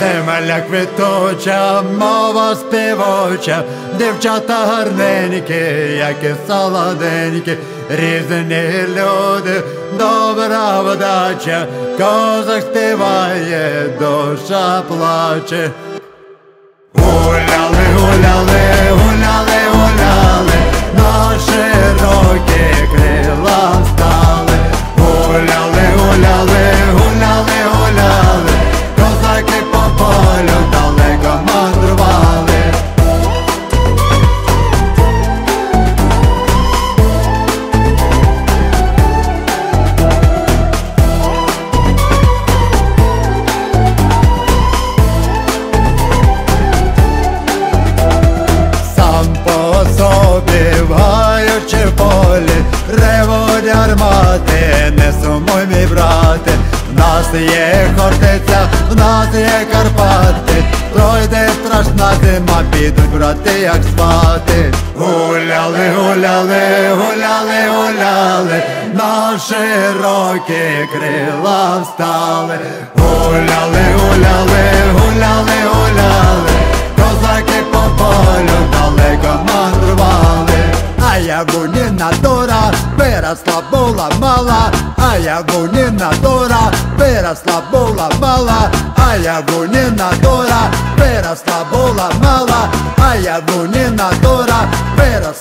Земля квітуча, мова співуча, дівчата гарненькі, як і солоденькі, різні люди, добра вдача, козак співає, душа плаче. Гуляли, гуляли, гуляли, гуляли, на широкі крила встали. Гуляли, гуляли, гуляли, гуляли, козаки по полю далеко мандрували. Гаючи в полі, ревуть гармати, не сумуй, мій брате. В нас є Хортиця, в нас є Карпати, пройде страшна зима, підуть брати, як спати. Гуляли, гуляли, гуляли, гуляли, на широкі крила встали. Гуляли, гуляли, гуляли, гуляли, козаки по полю далеко мандрували. А Ягуніна дура виросла, була мала, а Ягуніна дура виросла, була мала, а Ягуніна дура виросла, була мала, а Ягуніна дура виросла.